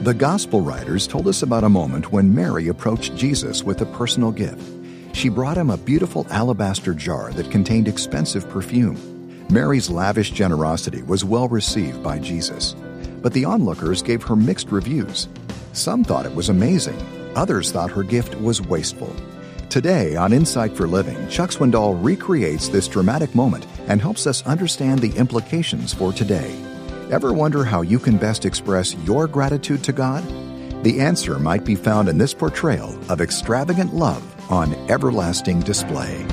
The Gospel writers told us about a moment when Mary approached Jesus with a personal gift. She brought him a beautiful alabaster jar that contained expensive perfume. Mary's lavish generosity was well received by Jesus, but the onlookers gave her mixed reviews. Some thought it was amazing. Others thought her gift was wasteful. Today on Insight for Living, Chuck Swindoll recreates this dramatic moment and helps us understand the implications for today. Ever wonder how you can best express your gratitude to God? The answer might be found in this portrayal of extravagant love on everlasting display.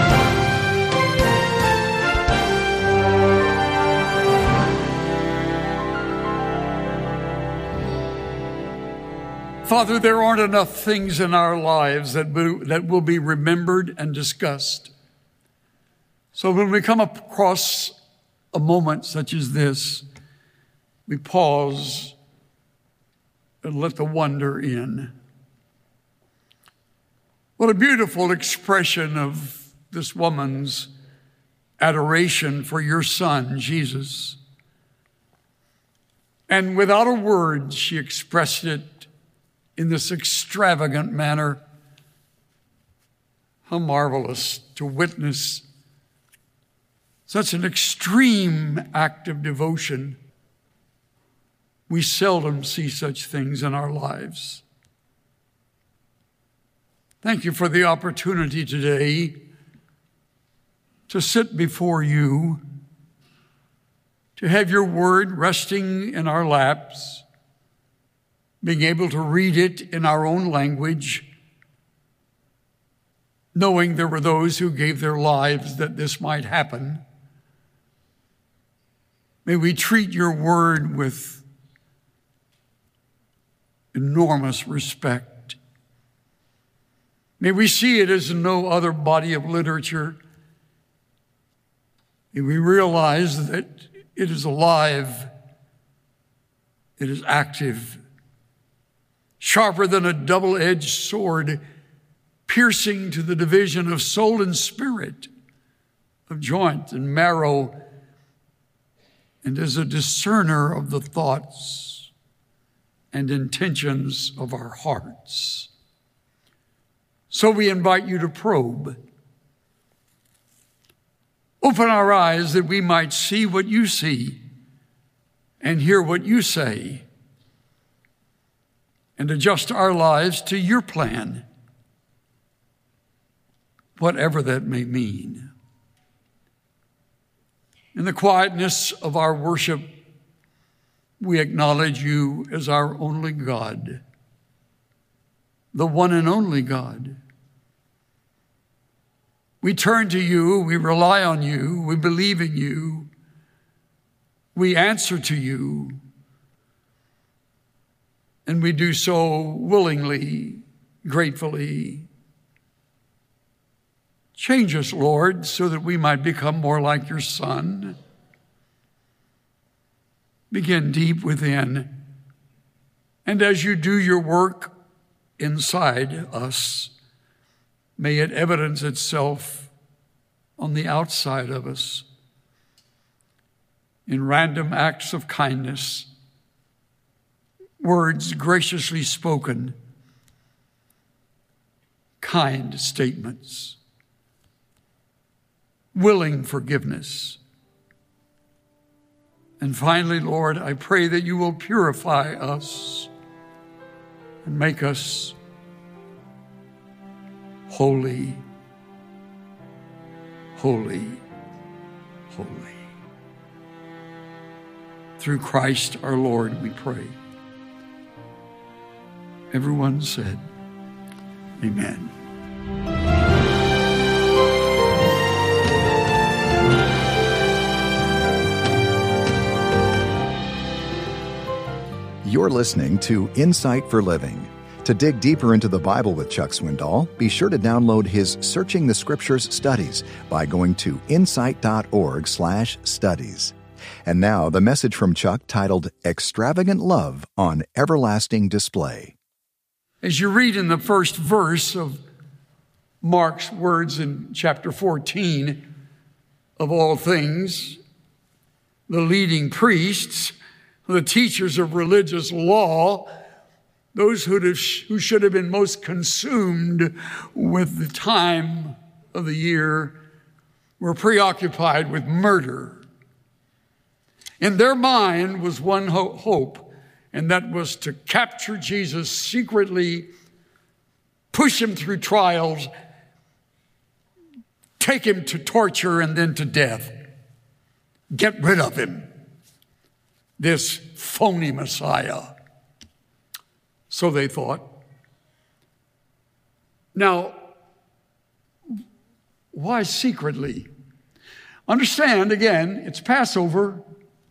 Father, there aren't enough things in our lives that will be remembered and discussed. So when we come across a moment such as this, we pause and let the wonder in. What a beautiful expression of this woman's adoration for your Son, Jesus. And without a word, she expressed it in this extravagant manner. How marvelous to witness such an extreme act of devotion. We seldom see such things in our lives. Thank you for the opportunity today to sit before you, to have your word resting in our laps, being able to read it in our own language, knowing there were those who gave their lives that this might happen. May we treat your word with enormous respect. May we see it as no other body of literature. May we realize that it is alive, it is active, sharper than a double-edged sword, piercing to the division of soul and spirit, of joint and marrow, and is a discerner of the thoughts and intentions of our hearts. So we invite you to probe. Open our eyes that we might see what you see and hear what you say, and adjust our lives to your plan, whatever that may mean. In the quietness of our worship, we acknowledge you as our only God, the one and only God. We turn to you, we rely on you, we believe in you, we answer to you, and we do so willingly, gratefully. Change us, Lord, so that we might become more like your Son. Begin deep within, and as you do your work inside us, may it evidence itself on the outside of us in random acts of kindness, words graciously spoken, kind statements, willing forgiveness. And finally, Lord, I pray that you will purify us and make us holy, holy, holy. Through Christ our Lord, we pray. Everyone said, amen. You're listening to Insight for Living. To dig deeper into the Bible with Chuck Swindoll, be sure to download his Searching the Scriptures studies by going to insight.org/studies. And now, the message from Chuck titled Extravagant Love on Everlasting Display. As you read in the first verse of Mark's words in chapter 14, of all things, the leading priests, the teachers of religious law, those who should have been most consumed with the time of the year, were preoccupied with murder. In their mind was one hope, and that was to capture Jesus secretly, push him through trials, take him to torture and then to death. Get rid of him, this phony Messiah. So they thought. Now, why secretly? Understand, again, it's Passover.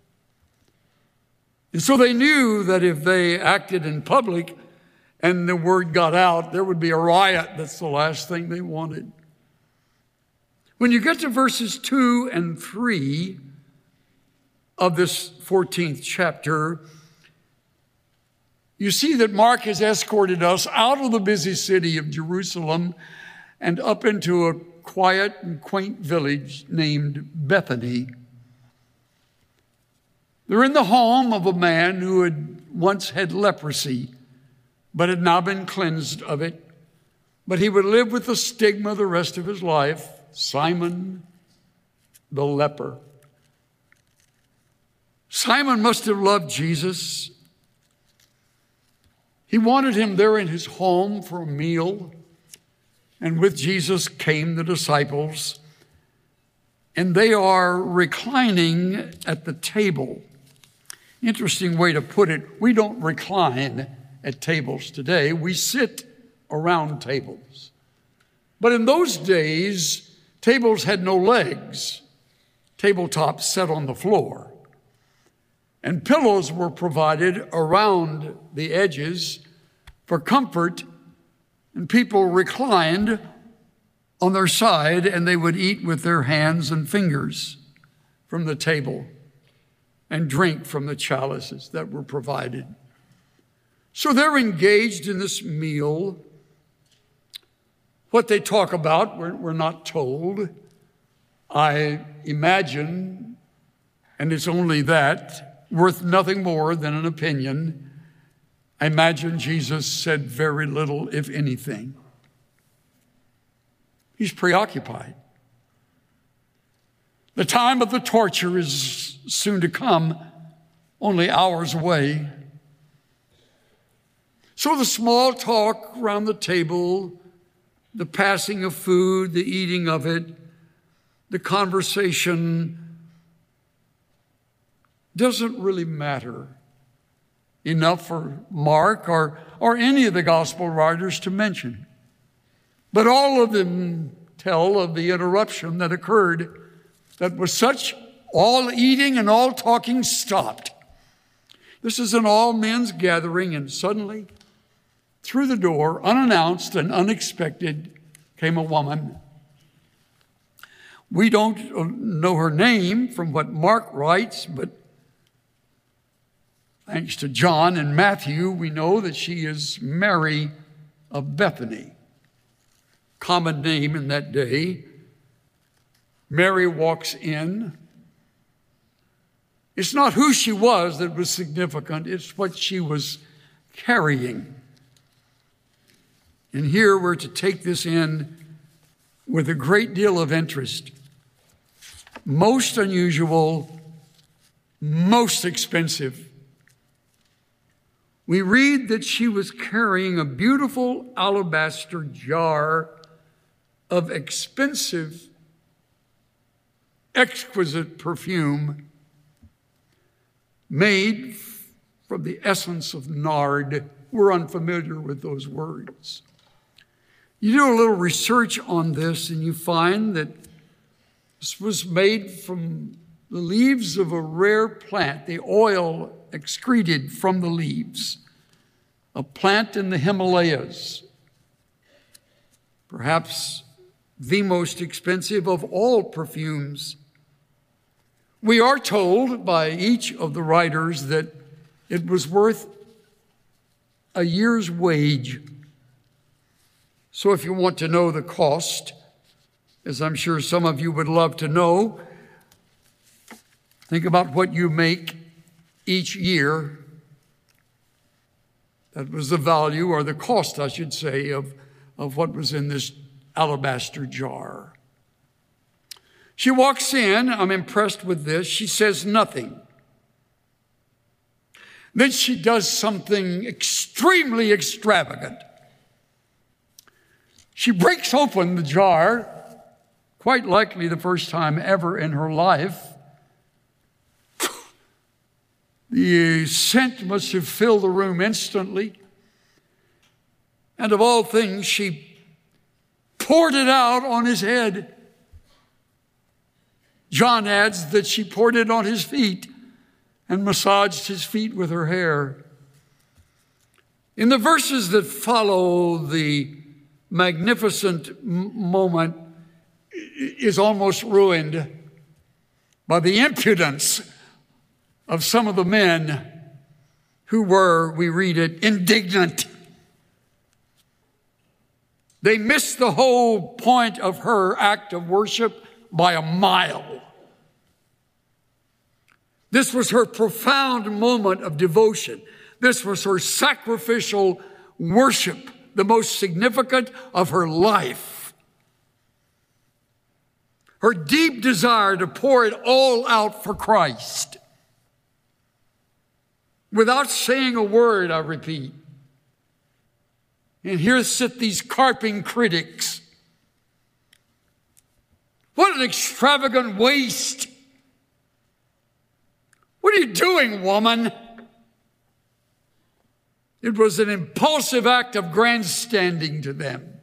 And so they knew that if they acted in public and the word got out, there would be a riot. That's the last thing they wanted. When you get to verses 2 and 3 of this 14th chapter, you see that Mark has escorted us out of the busy city of Jerusalem and up into a quiet and quaint village named Bethany. They're in the home of a man who had once had leprosy, but had now been cleansed of it. But he would live with the stigma the rest of his life, Simon the leper. Simon must have loved Jesus. He wanted him there in his home for a meal. And with Jesus came the disciples. And they are reclining at the table. Interesting way to put it. We don't recline at tables today. We sit around tables. But in those days, tables had no legs. Tabletops sat on the floor. And pillows were provided around the edges for comfort, and people reclined on their side, and they would eat with their hands and fingers from the table and drink from the chalices that were provided. So they're engaged in this meal. What they talk about, we're not told. I imagine, and it's only that, worth nothing more than an opinion, I imagine Jesus said very little, if anything. He's preoccupied. The time of the torture is soon to come, only hours away. So the small talk around the table, the passing of food, the eating of it, the conversation doesn't really matter enough for Mark or any of the gospel writers to mention. But all of them tell of the interruption that occurred that was such, all eating and all talking stopped. This is an all men's gathering, and suddenly, through the door, unannounced and unexpected, came a woman. We don't know her name from what Mark writes, but thanks to John and Matthew, we know that she is Mary of Bethany. Common name in that day. Mary walks in. It's not who she was that was significant, it's what she was carrying. And here we're to take this in with a great deal of interest. Most unusual, most expensive. We read that she was carrying a beautiful alabaster jar of expensive, exquisite perfume made from the essence of nard. We're unfamiliar with those words. You do a little research on this and you find that this was made from the leaves of a rare plant, the oil excreted from the leaves, a plant in the Himalayas, perhaps the most expensive of all perfumes. We are told by each of the writers that it was worth a year's wage. So if you want to know the cost, as I'm sure some of you would love to know, think about what you make each year. That was the value, or the cost, I should say, of what was in this alabaster jar. She walks in. I'm impressed with this. She says nothing. Then she does something extremely extravagant. She breaks open the jar, quite likely the first time ever in her life. The scent must have filled the room instantly. And of all things, she poured it out on his head. John adds that she poured it on his feet and massaged his feet with her hair. In the verses that follow, the magnificent moment is almost ruined by the impudence of some of the men who were, we read it, indignant. They missed the whole point of her act of worship by a mile. This was her profound moment of devotion. This was her sacrificial worship, the most significant of her life. Her deep desire to pour it all out for Christ. Without saying a word, I repeat. And here sit these carping critics. What an extravagant waste. What are you doing, woman? It was an impulsive act of grandstanding to them.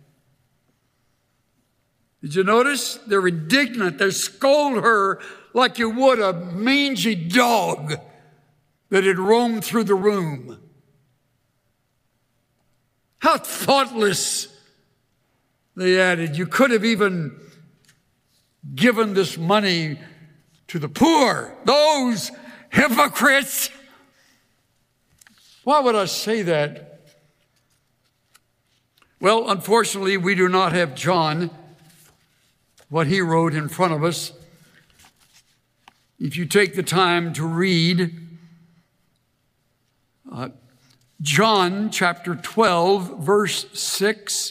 Did you notice? They're indignant. They scold her like you would a mangy dog that had roamed through the room. How thoughtless, they added. You could have even given this money to the poor, those hypocrites. Why would I say that? Well, unfortunately, we do not have John, what he wrote in front of us. If you take the time to read John chapter 12, verse 6,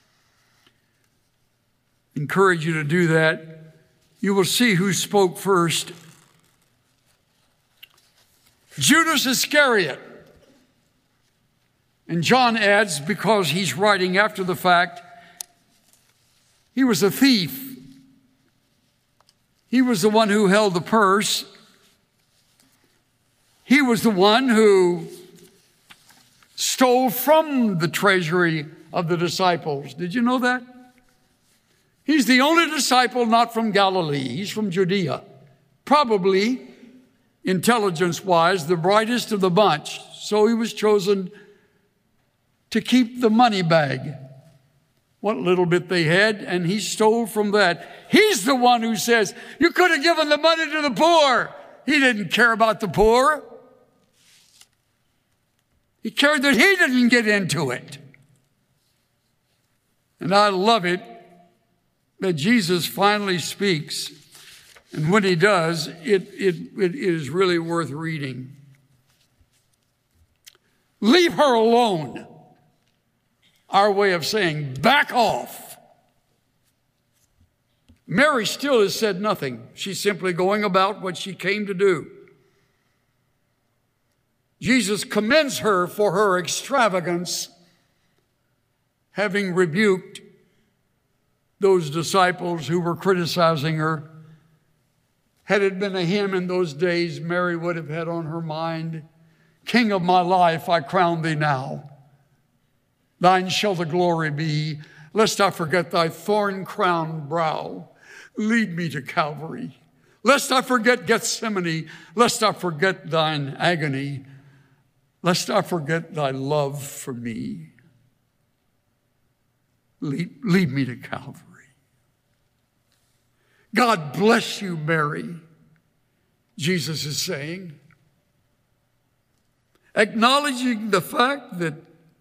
encourage you to do that. You will see who spoke first. Judas Iscariot. And John adds, because he's writing after the fact, he was a thief. He was the one who held the purse. He was the one who stole from the treasury of the disciples. Did you know that? He's the only disciple not from Galilee. He's from Judea. Probably, intelligence-wise, the brightest of the bunch. So he was chosen to keep the money bag, what little bit they had, and he stole from that. He's the one who says, you could have given the money to the poor. He didn't care about the poor. He cared that he didn't get into it. And I love it that Jesus finally speaks. And when he does, it is really worth reading. Leave her alone. Our way of saying, back off. Mary still has said nothing. She's simply going about what she came to do. Jesus commends her for her extravagance, having rebuked those disciples who were criticizing her. Had it been a hymn in those days, Mary would have had on her mind, King of my life, I crown thee now. Thine shall the glory be, lest I forget thy thorn-crowned brow. Lead me to Calvary. Lest I forget Gethsemane, lest I forget thine agony, lest I forget thy love for me. Lead me to Calvary. God bless you, Mary, Jesus is saying, acknowledging the fact that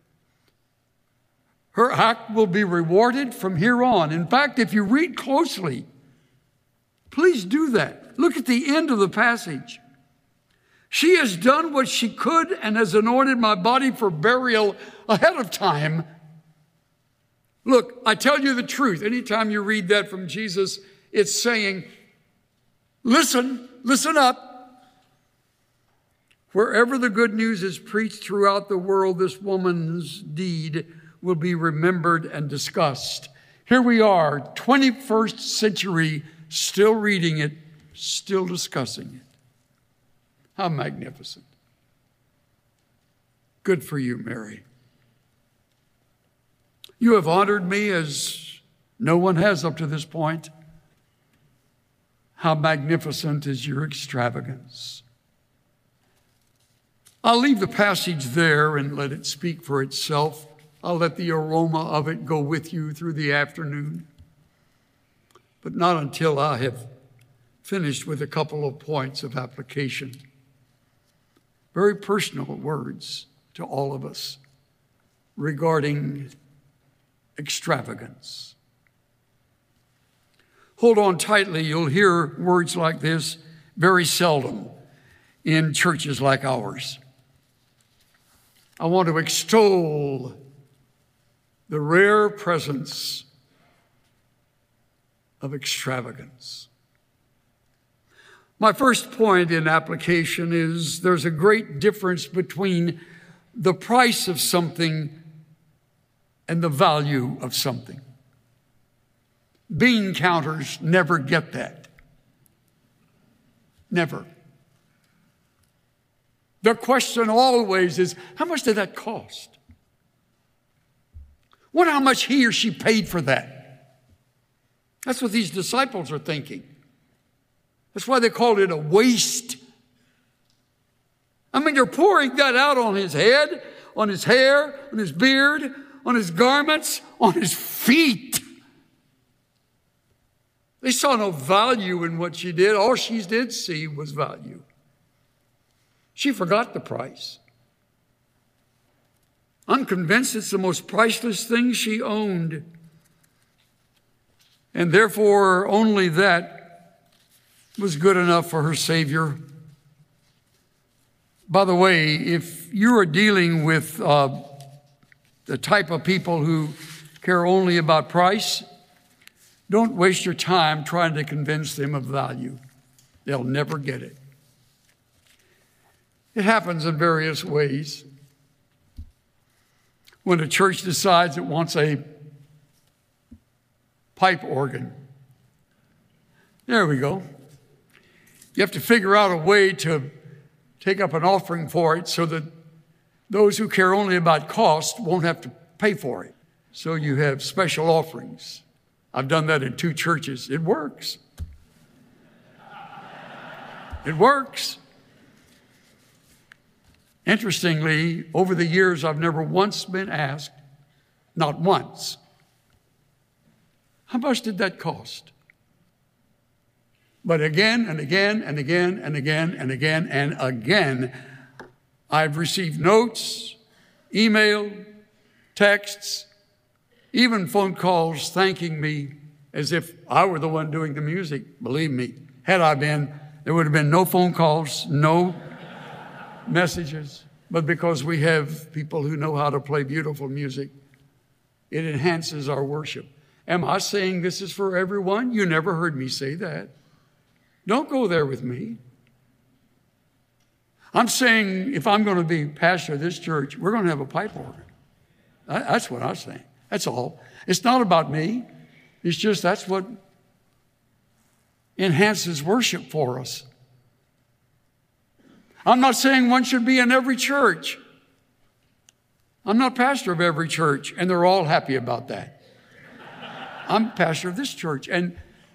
her act will be rewarded from here on. In fact, if you read closely, please do that. Look at the end of the passage. She has done what she could and has anointed my body for burial ahead of time. Look, I tell you the truth. Anytime you read that from Jesus, it's saying, listen up. Wherever the good news is preached throughout the world, this woman's deed will be remembered and discussed. Here we are, 21st century, still reading it, still discussing it. How magnificent. Good for you, Mary. You have honored me as no one has up to this point. How magnificent is your extravagance. I'll leave the passage there and let it speak for itself. I'll let the aroma of it go with you through the afternoon. But not until I have finished with a couple of points of application. Very personal words to all of us regarding extravagance. Hold on tightly. You'll hear words like this very seldom in churches like ours. I want to extol the rare presence of extravagance. My first point in application is there's a great difference between the price of something and the value of something. Bean counters never get that. Never. The question always is, how much did that cost? Wonder how much he or she paid for that. That's what these disciples are thinking. That's why they called it a waste. I mean, they're pouring that out on his head, on his hair, on his beard, on his garments, on his feet. They saw no value in what she did. All she did see was value. She forgot the price. I'm convinced it's the most priceless thing she owned. And therefore, only that was good enough for her Savior. By the way, if you are dealing with the type of people who care only about price, don't waste your time trying to convince them of value. They'll never get it. It happens in various ways. When a church decides it wants a pipe organ, there we go. You have to figure out a way to take up an offering for it so that those who care only about cost won't have to pay for it. So you have special offerings. I've done that in 2 churches. It works. It works. Interestingly, over the years, I've never once been asked, not once, how much did that cost? But again and again and again and again and again and again, I've received notes, email, texts, even phone calls thanking me as if I were the one doing the music. Believe me, had I been, there would have been no phone calls, no messages. But because we have people who know how to play beautiful music, it enhances our worship. Am I saying this is for everyone? You never heard me say that. Don't go there with me. I'm saying if I'm going to be pastor of this church, we're going to have a pipe organ. That's what I'm saying. That's all. It's not about me. It's just that's what enhances worship for us. I'm not saying one should be in every church. I'm not pastor of every church, and they're all happy about that. I'm pastor of this church, and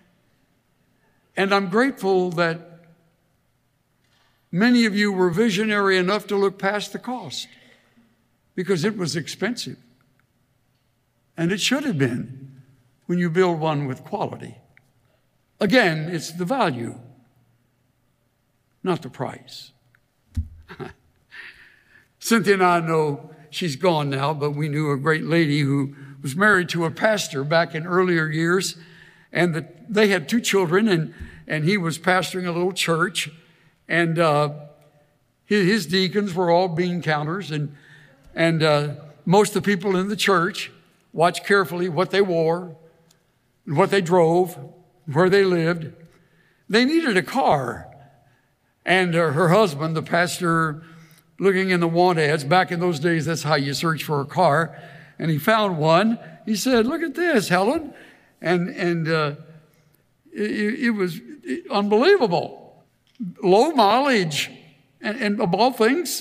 I'm grateful that many of you were visionary enough to look past the cost because it was expensive. And it should have been when you build one with quality. Again, it's the value, not the price. Cynthia and I know she's gone now, but we knew a great lady who was married to a pastor back in earlier years, and they had 2 children, and he was pastoring a little church, and His deacons were all bean counters, and most of the people in the church watched carefully what they wore, what they drove, where they lived. They needed a car. And her husband, the pastor, looking in the want ads, back in those days, that's how you search for a car. And he found one. He said, "Look at this, Helen." And it was unbelievable. Low mileage. And of all things,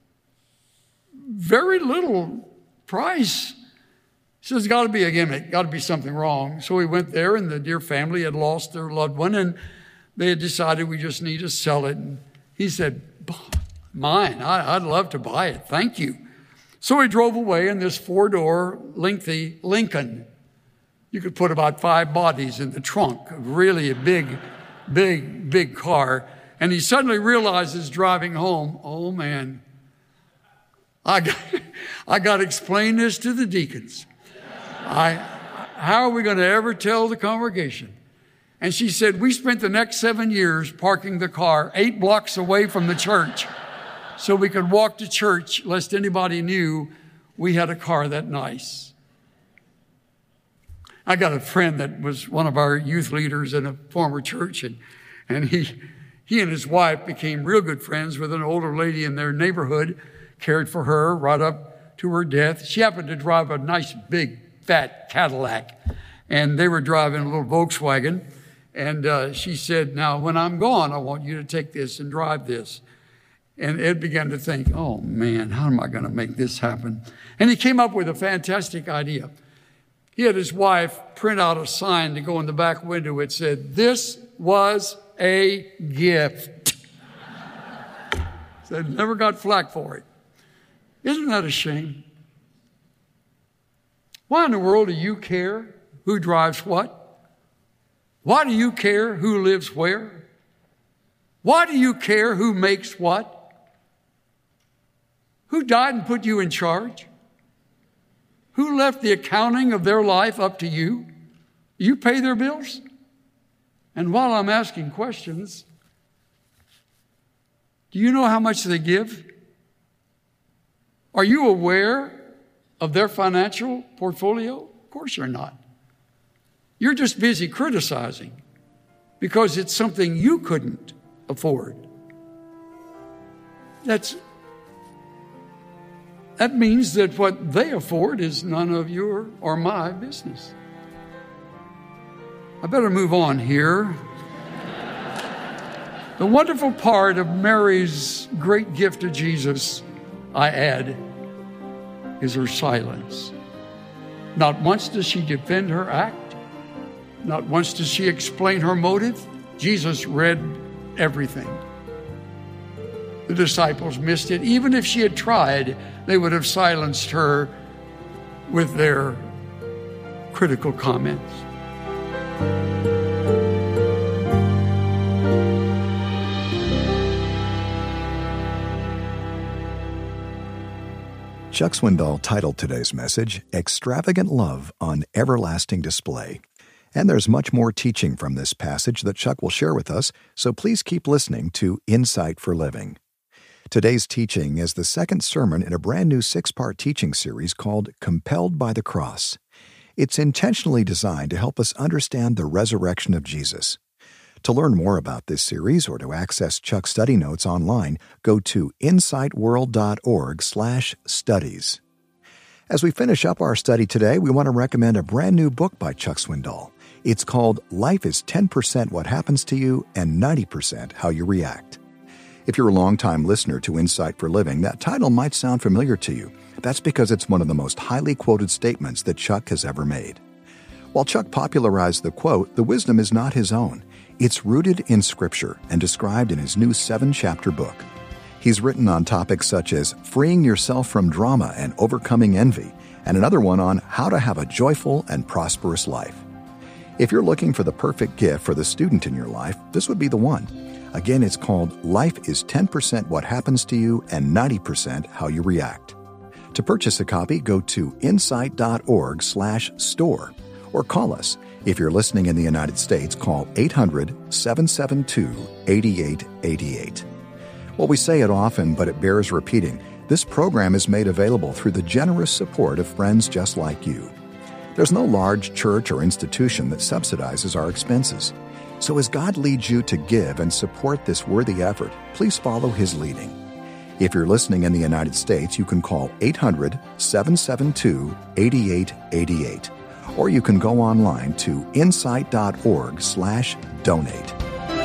very little price. He says, "Got to be a gimmick. Got to be something wrong." So we went there, and the dear family had lost their loved one, and they had decided we just need to sell it. And he said, "Mine. I'd love to buy it. Thank you." So we drove away in this 4-door, lengthy Lincoln. You could put about 5 bodies in the trunk. Really a big car. And he suddenly realizes driving home, oh man, I got to explain this to the deacons. How are we going to ever tell the congregation? And she said, "We spent the next 7 years parking the car 8 blocks away from the church so we could walk to church lest anybody knew we had a car that nice." I got a friend that was one of our youth leaders in a former church, and he and his wife became real good friends with an older lady in their neighborhood, cared for her right up to her death. She happened to drive a nice, big, fat Cadillac, and they were driving a little Volkswagen. And she said, "Now, when I'm gone, I want you to take this and drive this." And Ed began to think, oh, man, how am I going to make this happen? And he came up with a fantastic idea. He had his wife print out a sign to go in the back window. It said, "This was a gift." Said, never got flack for it. Isn't that a shame? Why in the world do you care who drives what? Why do you care who lives where? Why do you care who makes what? Who died and put you in charge? Who left the accounting of their life up to you? You pay their bills? And while I'm asking questions, do you know how much they give? Are you aware of their financial portfolio? Of course you're not. You're just busy criticizing because it's something you couldn't afford. That means that what they afford is none of your or my business. I better move on here. The wonderful part of Mary's great gift to Jesus, I add, is her silence. Not once does she defend her act. Not once does she explain her motive. Jesus read everything. The disciples missed it. Even if she had tried, they would have silenced her with their critical comments. Chuck Swindoll titled today's message, Extravagant Love on Everlasting Display. And there's much more teaching from this passage that Chuck will share with us, so please keep listening to Insight for Living. Today's teaching is the second sermon in a brand new 6-part teaching series called Compelled by the Cross. It's intentionally designed to help us understand the resurrection of Jesus. To learn more about this series or to access Chuck's study notes online, go to insightworld.org/studies. As we finish up our study today, we want to recommend a brand new book by Chuck Swindoll. It's called Life is 10% What Happens to You and 90% How You React. If you're a longtime listener to Insight for Living, that title might sound familiar to you. That's because it's one of the most highly quoted statements that Chuck has ever made. While Chuck popularized the quote, the wisdom is not his own. It's rooted in Scripture and described in his new 7-chapter book. He's written on topics such as freeing yourself from drama and overcoming envy, and another one on how to have a joyful and prosperous life. If you're looking for the perfect gift for the student in your life, this would be the one. Again, it's called Life is 10% What Happens to You and 90% How You React. To purchase a copy, go to insight.org/store or call us. If you're listening in the United States, call 800-772-8888. Well, we say it often, but it bears repeating. This program is made available through the generous support of friends just like you. There's no large church or institution that subsidizes our expenses. So as God leads you to give and support this worthy effort, please follow His leading. If you're listening in the United States, you can call 800-772-8888. Or you can go online to insight.org/donate.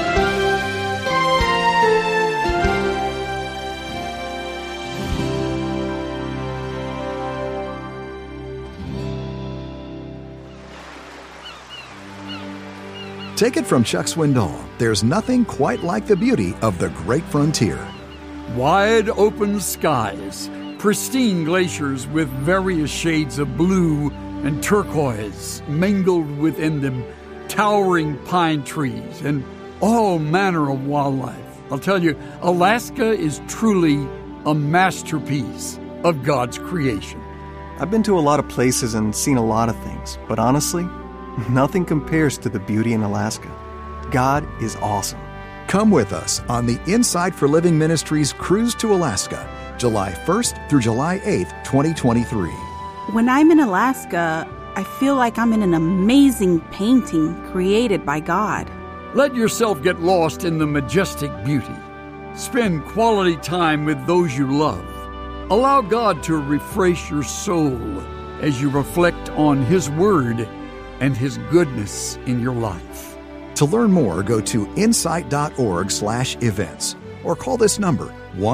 Take it from Chuck Swindoll. There's nothing quite like the beauty of the Great Frontier. Wide open skies, pristine glaciers with various shades of blue and turquoise mingled within them, towering pine trees, and all manner of wildlife. I'll tell you, Alaska is truly a masterpiece of God's creation. I've been to a lot of places and seen a lot of things, but honestly, nothing compares to the beauty in Alaska. God is awesome. Come with us on the Insight for Living Ministries Cruise to Alaska, July 1st through July 8th, 2023. When I'm in Alaska, I feel like I'm in an amazing painting created by God. Let yourself get lost in the majestic beauty. Spend quality time with those you love. Allow God to refresh your soul as you reflect on His Word and His goodness in your life. To learn more, go to insight.org/events or call this number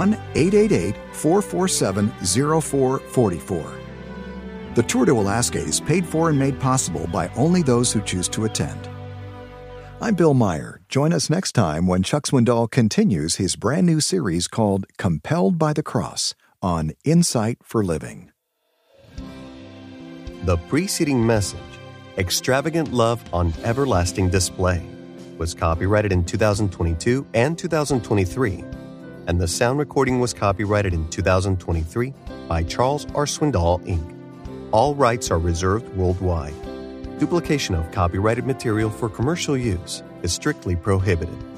1-888-447-0444. The tour to Alaska is paid for and made possible by only those who choose to attend. I'm Bill Meyer. Join us next time when Chuck Swindoll continues his brand new series called Compelled by the Cross on Insight for Living. The preceding message, Extravagant Love on Everlasting Display, was copyrighted in 2022 and 2023, and the sound recording was copyrighted in 2023 by Charles R. Swindoll, Inc. All rights are reserved worldwide. Duplication of copyrighted material for commercial use is strictly prohibited.